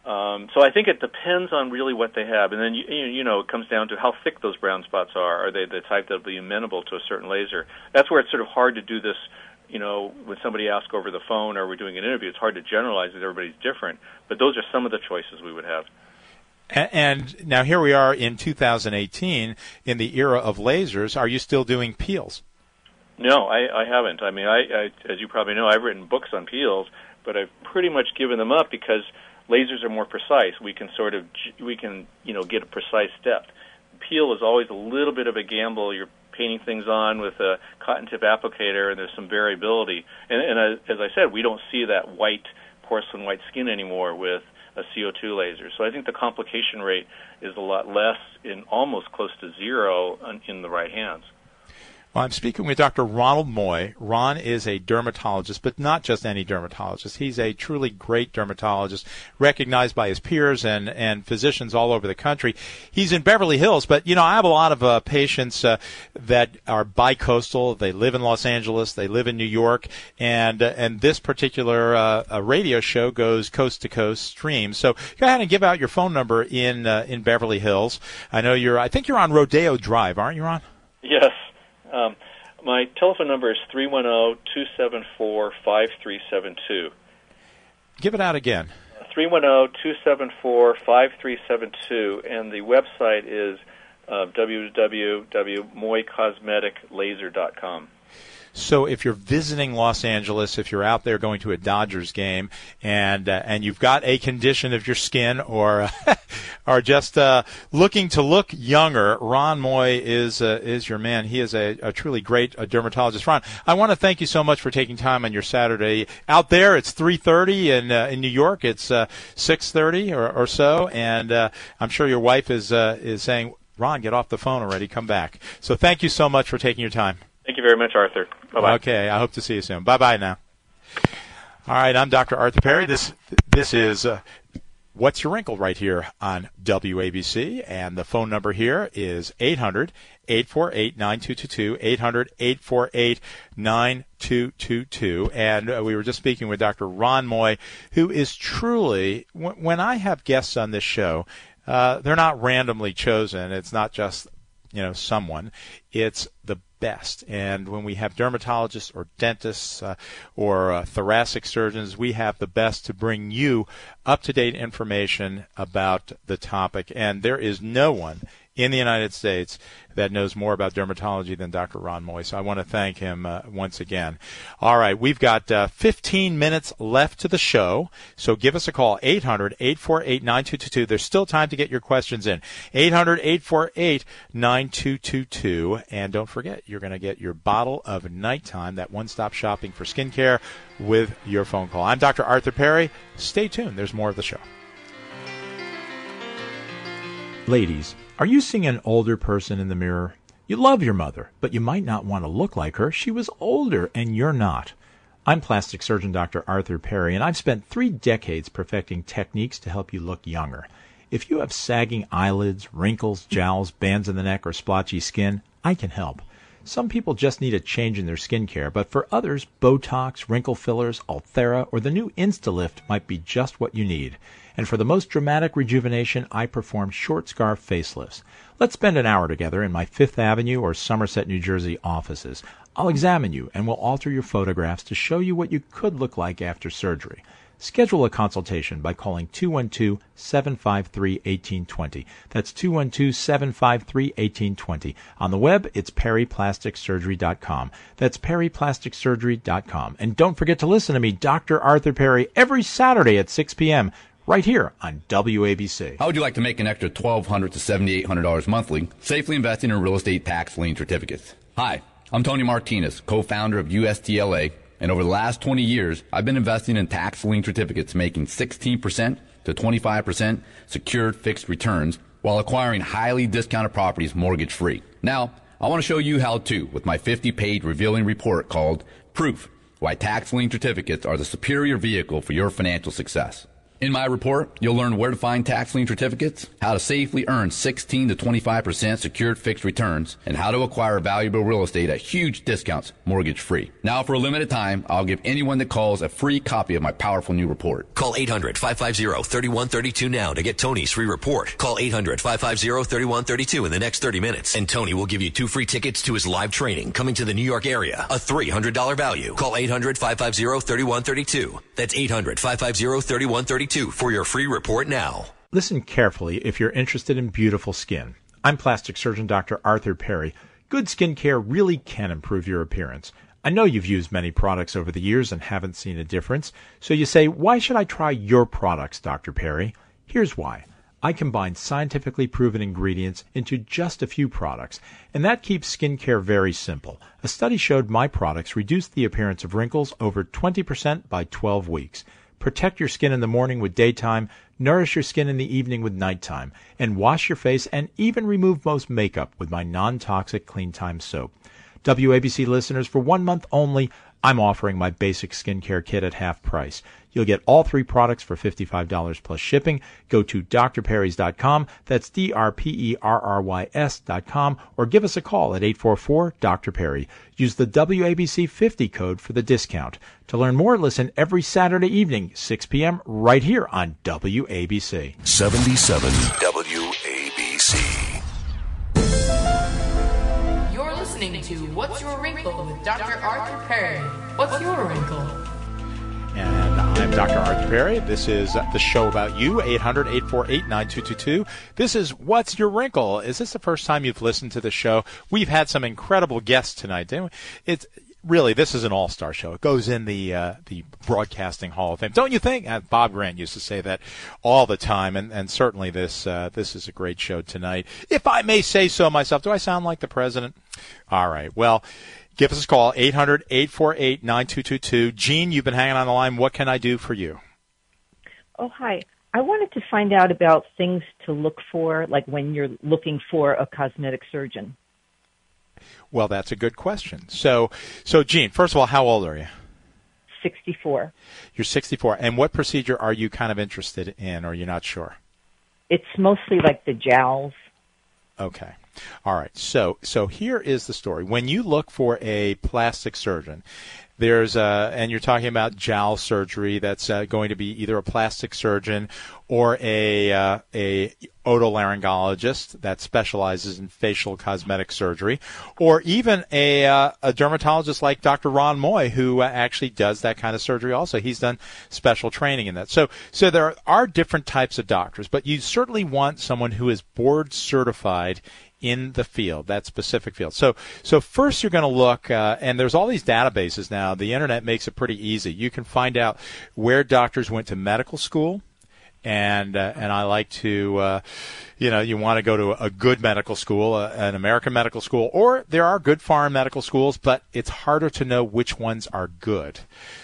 W: So I think it depends on really what they have, and then it comes down to how thick those brown spots are. Are they the type that will be amenable to a certain laser? That's where it's sort of hard to do this. When somebody asks over the phone or we're doing an interview, it's hard to generalize because everybody's different. But those are some of the choices we would have.
H: And now here we are in 2018 in the era of lasers. Are you still doing peels?
W: No, I haven't. I mean, I as you probably know, I've written books on peels, but I've pretty much given them up because lasers are more precise. We can get a precise depth. Peel is always a little bit of a gamble. You're painting things on with a cotton tip applicator, and there's some variability. And as I said, we don't see that porcelain white skin anymore with a CO2 laser. So I think the complication rate is a lot less, in almost close to zero, in the right hands.
H: Well, I'm speaking with Dr. Ronald Moy. Ron is a dermatologist, but not just any dermatologist. He's a truly great dermatologist, recognized by his peers and physicians all over the country. He's in Beverly Hills, but, I have a lot of patients that are bi-coastal. They live in Los Angeles. They live in New York. And this particular radio show goes coast-to-coast stream. So go ahead and give out your phone number in Beverly Hills. I think you're on Rodeo Drive, aren't you, Ron?
W: Yes. My telephone number is 310-274-5372.
H: Give it out again.
W: 310-274-5372, and the website is www.moycosmeticlaser.com.
H: So if you're visiting Los Angeles, if you're out there going to a Dodgers game, and you've got a condition of your skin or just looking to look younger, Ron Moy is your man. He is a truly great dermatologist. Ron, I want to thank you so much for taking time on your Saturday. Out there, it's 3:30, and in New York, it's 6:30 or so, and I'm sure your wife is saying, Ron, get off the phone already. Come back. So thank you so much for taking your time.
W: Thank you very much, Arthur. Bye-bye.
H: Okay, I hope to see you soon. Bye-bye now. All right, I'm Dr. Arthur Perry. This is What's Your Wrinkle right here on WABC, and the phone number here is 800-848-9222, 800-848-9222. And we were just speaking with Dr. Ron Moy, who is truly, when I have guests on this show, they're not randomly chosen. It's not just someone. It's the best. And when we have dermatologists or dentists or thoracic surgeons, we have the best to bring you up-to-date information about the topic. And there is no one in the United States that knows more about dermatology than Dr. Ron Moy. So I want to thank him once again. All right, we've got 15 minutes left to the show, so give us a call, 800-848-9222. There's still time to get your questions in, 800-848-9222. And don't forget, you're going to get your bottle of Nighttime, that one-stop shopping for skincare, with your phone call. I'm Dr. Arthur Perry. Stay tuned. There's more of the show.
J: Ladies, are you seeing an older person in the mirror? You love your mother, but you might not want to look like her. She was older, and you're not. I'm plastic surgeon Dr. Arthur Perry, and I've spent 3 decades perfecting techniques to help you look younger. If you have sagging eyelids, wrinkles, jowls, bands in the neck, or splotchy skin, I can help. Some people just need a change in their skincare, but for others, Botox, wrinkle fillers, Ulthera, or the new Instalift might be just what you need. And for the most dramatic rejuvenation, I perform short scarf facelifts. Let's spend an hour together in my 5th Avenue or Somerset, New Jersey offices. I'll examine you and we'll alter your photographs to show you what you could look like after surgery. Schedule a consultation by calling 212-753-1820. That's 212-753-1820. On the web, it's perryplasticsurgery.com. That's perryplasticsurgery.com. And don't forget to listen to me, Dr. Arthur Perry, every Saturday at 6 p.m., right here on WABC.
T: How would you like to make an extra $1,200 to $7,800 monthly, safely investing in real estate tax lien certificates? Hi, I'm Tony Martinez, co-founder of USTLA, and over the last 20 years, I've been investing in tax lien certificates making 16% to 25% secured fixed returns while acquiring highly discounted properties mortgage-free. Now, I want to show you how to with my 50-page revealing report called Proof: Why Tax Lien Certificates Are the Superior Vehicle for Your Financial Success. In my report, you'll learn where to find tax lien certificates, how to safely earn 16 to 25% secured fixed returns, and how to acquire valuable real estate at huge discounts, mortgage-free. Now, for a limited time, I'll give anyone that calls a free copy of my powerful new report.
M: Call 800-550-3132 now to get Tony's free report. Call 800-550-3132 in the next 30 minutes, and Tony will give you 2 free tickets to his live training coming to the New York area, a $300 value. Call 800-550-3132. That's 800-550-3132 for your free report now.
J: Listen carefully if you're interested in beautiful skin. I'm plastic surgeon Dr. Arthur Perry. Good skincare really can improve your appearance. I know you've used many products over the years and haven't seen a difference. So you say, why should I try your products, Dr. Perry? Here's why. I combine scientifically proven ingredients into just a few products, and that keeps skincare very simple. A study showed my products reduced the appearance of wrinkles over 20% by 12 weeks. Protect your skin in the morning with daytime, nourish your skin in the evening with nighttime, and wash your face and even remove most makeup with my non-toxic Clean Time soap. WABC listeners, for 1 month only, I'm offering my basic skincare kit at half price. You'll get all 3 products for $55 plus shipping. Go to drperrys.com, that's DRPERRYS.com, or give us a call at 844-DR-PERRY. Use the WABC 50 code for the discount. To learn more, listen every Saturday evening, 6 p.m., right here on WABC.
K: 77 WABC.
Q: You're listening to What's Your Wrinkle with Dr. Arthur Perry. What's your wrinkle?
H: And I'm Dr. Arthur Perry. This is the show about you, 800-848-9222. This is What's Your Wrinkle? Is this the first time you've listened to the show? We've had some incredible guests tonight, didn't we? It's really, this is an all-star show. It goes in the Broadcasting Hall of Fame. Don't you think? Bob Grant used to say that all the time, and certainly this is a great show tonight. If I may say so myself, do I sound like the president? All right, well, give us a call, 800-848-9222. Jean, you've been hanging on the line. What can I do for you?
A: Oh, hi. I wanted to find out about things to look for, like when you're looking for a cosmetic surgeon.
H: Well, that's a good question. So Jean, first of all, how old are you?
A: 64.
H: You're 64. And what procedure are you kind of interested in, or you're not sure?
A: It's mostly like the jowls.
H: Okay. All right. So here is the story. When you look for a plastic surgeon, there's and you're talking about jowl surgery, that's going to be either a plastic surgeon or a otolaryngologist that specializes in facial cosmetic surgery, or even a dermatologist like Dr. Ron Moy, who actually does that kind of surgery also. He's done special training in that. So there are different types of doctors, but you certainly want someone who is board certified in the field, that specific field. So first you're going to look, and there's all these databases now. The internet makes it pretty easy. You can find out where doctors went to medical school, and I like to, you want to go to a good medical school, an American medical school, or there are good foreign medical schools, but it's harder to know which ones are good.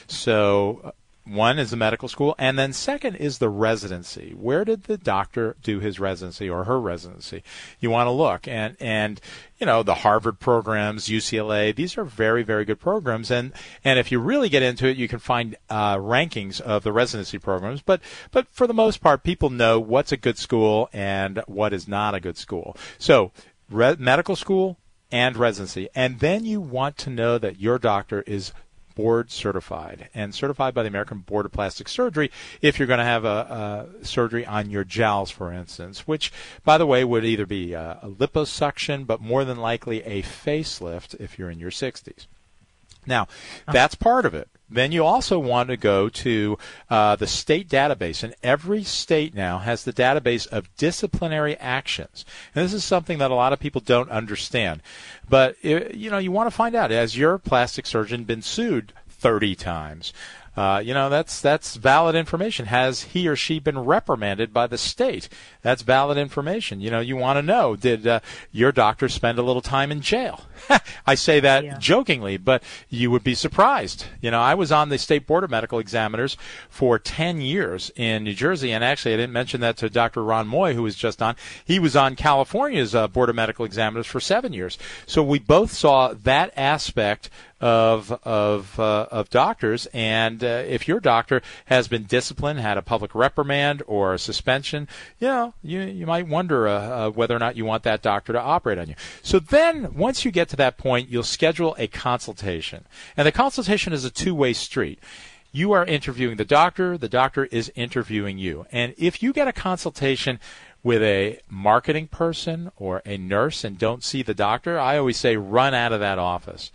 H: So one is the medical school, and then second is the residency. Where did the doctor do his residency or her residency? You want to look, and the Harvard programs, UCLA, these are very, very good programs, and if you really get into it, you can find rankings of the residency programs, but for the most part, people know what's a good school and what is not a good school. So medical school and residency, and then you want to know that your doctor is board certified, and certified by the American Board of Plastic Surgery if you're going to have a surgery on your jowls, for instance, which, by the way, would either be a liposuction, but more than likely a facelift if you're in your 60s. Now, that's part of it. Then you also want to go to the state database, and every state now has the database of disciplinary actions. And this is something that a lot of people don't understand. But, you want to find out, has your plastic surgeon been sued 30 times? That's valid information. Has he or she been reprimanded by the state? That's valid information. You want to know, did your doctor spend a little time in jail? I say that jokingly, but you would be surprised. I was on the State Board of Medical Examiners for 10 years in New Jersey, and actually I didn't mention that to Dr. Ron Moy, who was just on. He was on California's Board of Medical Examiners for 7 years. So we both saw that aspect of doctors, and if your doctor has been disciplined, had a public reprimand or a suspension, you might wonder whether or not you want that doctor to operate on you. So then, once you get to that point, you'll schedule a consultation, and the consultation is a two-way street. You are interviewing the doctor is interviewing you, and if you get a consultation with a marketing person or a nurse and don't see the doctor, I always say run out of that office.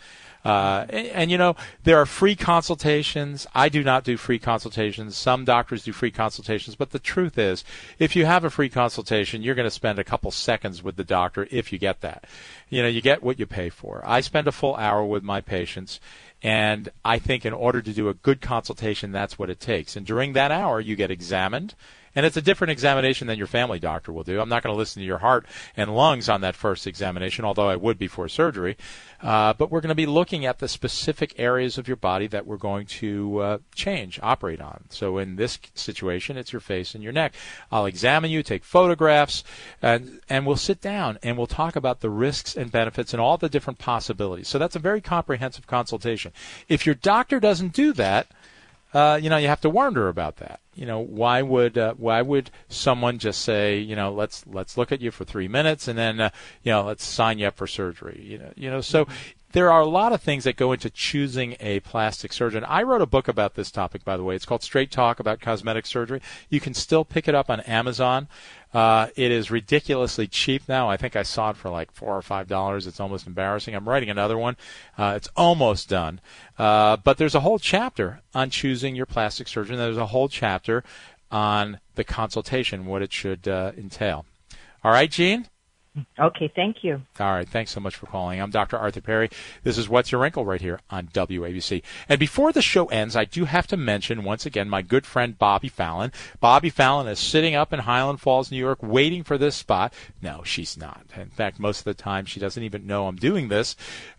H: And there are free consultations. I do not do free consultations. Some doctors do free consultations, but the truth is, if you have a free consultation, you're going to spend a couple seconds with the doctor if you get that. You get what you pay for. I spend a full hour with my patients, and I think in order to do a good consultation, that's what it takes. And during that hour, you get examined. And it's a different examination than your family doctor will do. I'm not going to listen to your heart and lungs on that first examination, although I would before surgery. But we're going to be looking at the specific areas of your body that we're going to operate on. So in this situation, it's your face and your neck. I'll examine you, take photographs, and we'll sit down and we'll talk about the risks and benefits and all the different possibilities. So that's a very comprehensive consultation. If your doctor doesn't do that, you have to wonder about that. Why would someone just say, let's look at you for 3 minutes and then, let's sign you up for surgery. So there are a lot of things that go into choosing a plastic surgeon. I wrote a book about this topic, by the way. It's called Straight Talk About Cosmetic Surgery. You can still pick it up on Amazon. It is ridiculously cheap now. I think I saw it for like $4 or $5. It's almost embarrassing. I'm writing another one. It's almost done. But there's a whole chapter on choosing your plastic surgeon. There's a whole chapter on the consultation, what it should entail. All right, Jean?
A: Okay, thank you.
H: All right, thanks so much for calling. I'm Dr. Arthur Perry. This is What's Your Wrinkle right here on WABC. And before the show ends, I do have to mention once again my good friend Bobby Fallon. Bobby Fallon is sitting up in Highland Falls, New York, waiting for this spot. No, she's not. In fact, most of the time she doesn't even know I'm doing this,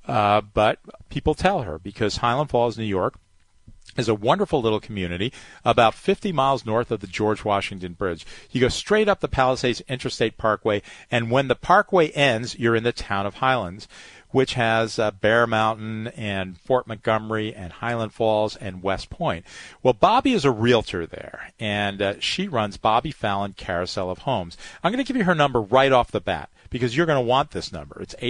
H: but people tell her because Highland Falls, New York, is a wonderful little community about 50 miles north of the George Washington Bridge. You go straight up the Palisades Interstate Parkway, and when the parkway ends, you're in the town of Highlands, which has Bear Mountain and Fort Montgomery and Highland Falls and West Point. Well, Bobby is a realtor there, and she runs Bobby Fallon Carousel of Homes. I'm going to give you her number right off the bat because you're going to want this number. It's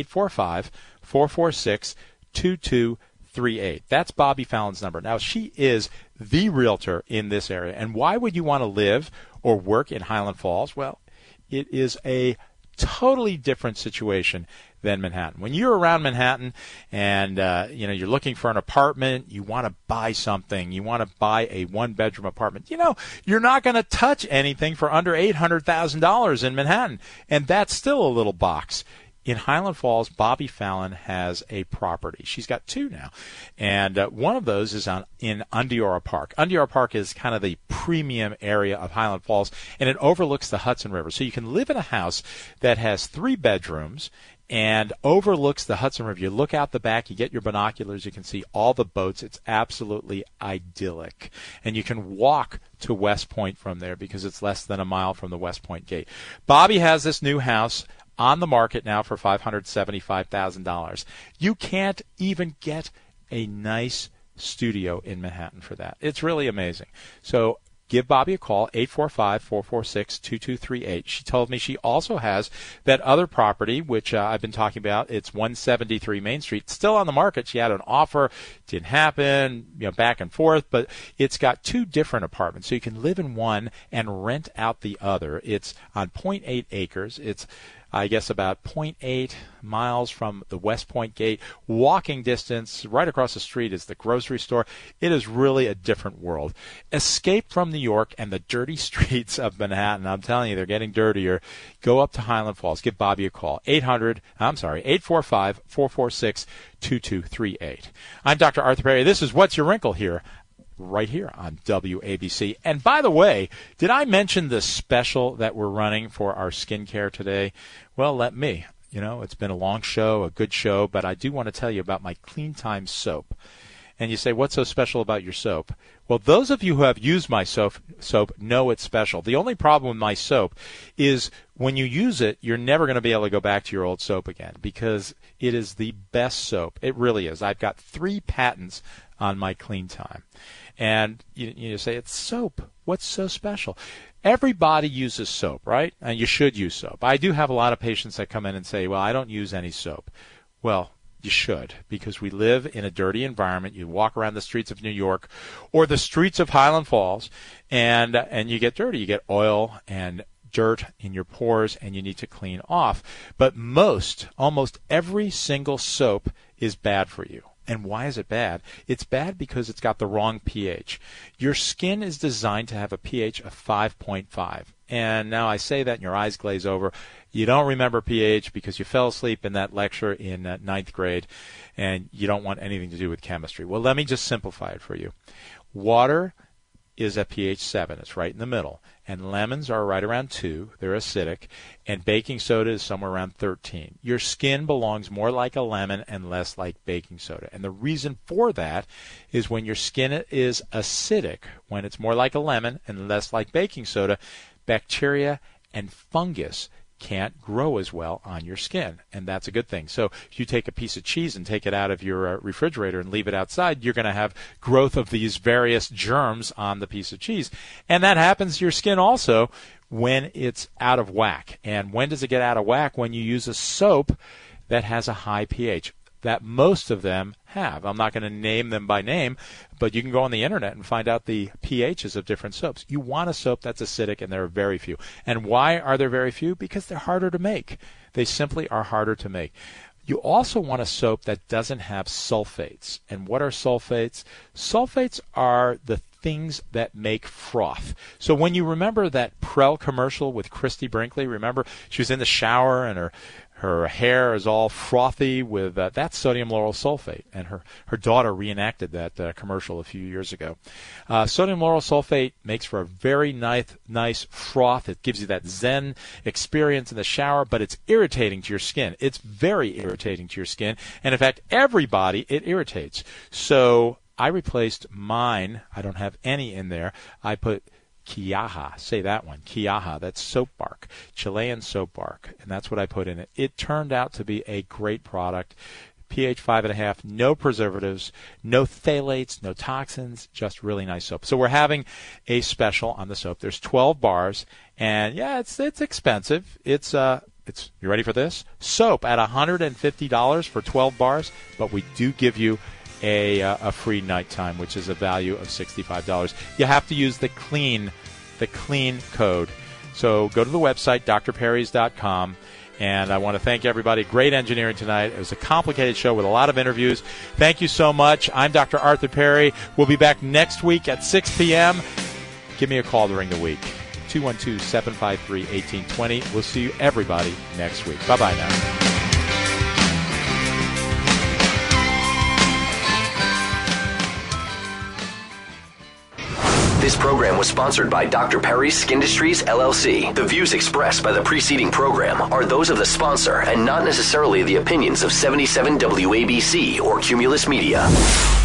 H: 845-446-2238. That's Bobby Fallon's number. Now, she is the realtor in this area. And why would you want to live or work in Highland Falls? Well, it is a totally different situation than Manhattan. When you're around Manhattan and you're looking for an apartment, you want to buy something, you want to buy a one-bedroom apartment, you're not going to touch anything for under $800,000 in Manhattan. And that's still a little box. In Highland Falls, Bobby Fallon has a property. She's got two now. And one of those is in Ondeora Park. Ondeora Park is kind of the premium area of Highland Falls, and it overlooks the Hudson River. So you can live in a house that has 3 bedrooms and overlooks the Hudson River. You look out the back, you get your binoculars, you can see all the boats. It's absolutely idyllic. And you can walk to West Point from there because it's less than a mile from the West Point gate. Bobby has this new house on the market now for $575,000. You can't even get a nice studio in Manhattan for that. It's really amazing. So give Bobby a call, 845-446-2238. She told me she also has that other property, which I've been talking about. It's 173 Main Street. It's still on the market. She had an offer. Didn't happen, back and forth, but it's got 2 different apartments. So you can live in one and rent out the other. It's on 0.8 acres. It's I guess about 0.8 miles from the West Point gate. Walking distance, right across the street is the grocery store. It is really a different world. Escape from New York and the dirty streets of Manhattan. I'm telling you, they're getting dirtier. Go up to Highland Falls. Give Bobby a call. 845-446-2238. I'm Dr. Arthur Perry. This is What's Your Wrinkle here. Right here on WABC. And by the way, did I mention the special that we're running for our skincare today? Well, let me. It's been a long show, a good show, but I do want to tell you about my Clean Time soap. And you say, what's so special about your soap? Well, those of you who have used my soap know it's special. The only problem with my soap is when you use it, you're never going to be able to go back to your old soap again because it is the best soap. It really is. I've got 3 patents on my Clean Time. And you say, it's soap. What's so special? Everybody uses soap, right? And you should use soap. I do have a lot of patients that come in and say, well, I don't use any soap. Well, you should, because we live in a dirty environment. You walk around the streets of New York or the streets of Highland Falls, and you get dirty. You get oil and dirt in your pores, and you need to clean off. But almost every single soap is bad for you. And why is it bad? It's bad because it's got the wrong pH. Your skin is designed to have a pH of 5.5. And now I say that and your eyes glaze over. You don't remember pH because you fell asleep in that lecture in 9th grade, and you don't want anything to do with chemistry. Well, let me just simplify it for you. Water is at pH 7. It's right in the middle. And lemons are right around 2. They're acidic. And baking soda is somewhere around 13. Your skin belongs more like a lemon and less like baking soda. And the reason for that is when your skin is acidic, when it's more like a lemon and less like baking soda, bacteria and fungus can't grow as well on your skin, and that's a good thing. So if you take a piece of cheese and take it out of your refrigerator and leave it outside, you're going to have growth of these various germs on the piece of cheese. And that happens to your skin also when it's out of whack. And when does it get out of whack? When you use a soap that has a high pH, that most of them have. I'm not going to name them by name, but you can go on the internet and find out the pHs of different soaps. You want a soap that's acidic, and there are very few. And why are there very few? Because they're harder to make. They simply are harder to make. You also want a soap that doesn't have sulfates. And what are sulfates? Sulfates are the things that make froth. So when you remember that Prel commercial with Christy Brinkley, remember she was in the shower and her hair is all frothy with that's sodium lauryl sulfate, and her daughter reenacted that commercial a few years ago. Sodium lauryl sulfate makes for a very nice froth. It gives you that zen experience in the shower, but it's irritating to your skin. It's very irritating to your skin, and in fact, everybody it irritates. So I replaced mine. I don't have any in there. I put Quillaja, say that one, Quillaja, that's soap bark, Chilean soap bark, and that's what I put in it. It turned out to be a great product. pH 5.5, no preservatives, no phthalates, no toxins, just really nice soap. So we're having a special on the soap. There's 12 bars, and yeah, it's expensive. It's you ready for this? Soap at $150 for 12 bars, but we do give you a free nighttime, which is a value of $65. You have to use the clean code. So go to the website, drperrys.com, and I want to thank everybody. Great engineering tonight. It was a complicated show with a lot of interviews. Thank you so much. I'm Dr. Arthur Perry. We'll be back next week at 6 p.m. Give me a call during the week, 212-753-1820. We'll see you, everybody, next week. Bye-bye now.
M: This program was sponsored by Dr. Perry's Skin Industries, LLC. The views expressed by the preceding program are those of the sponsor and not necessarily the opinions of 77 WABC or Cumulus Media.